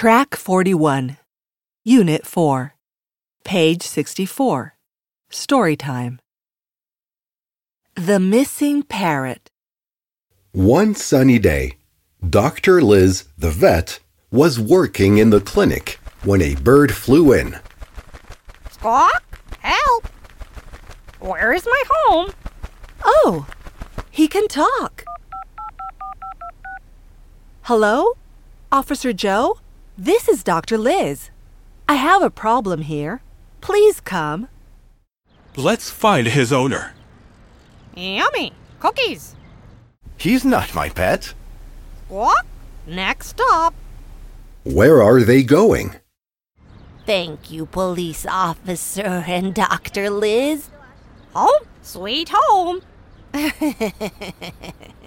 Track 41, Unit 4, Page 64, Story Time. The Missing Parrot. One sunny day, Dr. Liz, the vet, was working in the clinic when a bird flew in. Squawk! Help! Where is my home? Oh, he can talk. Hello? Officer Joe? This is Dr. Liz. I have a problem here. Please come. Let's find his owner. Yummy! Cookies! He's not my pet. Squawk! Next stop. Where are they going? Thank you, police officer and Dr. Liz. Home? Sweet home!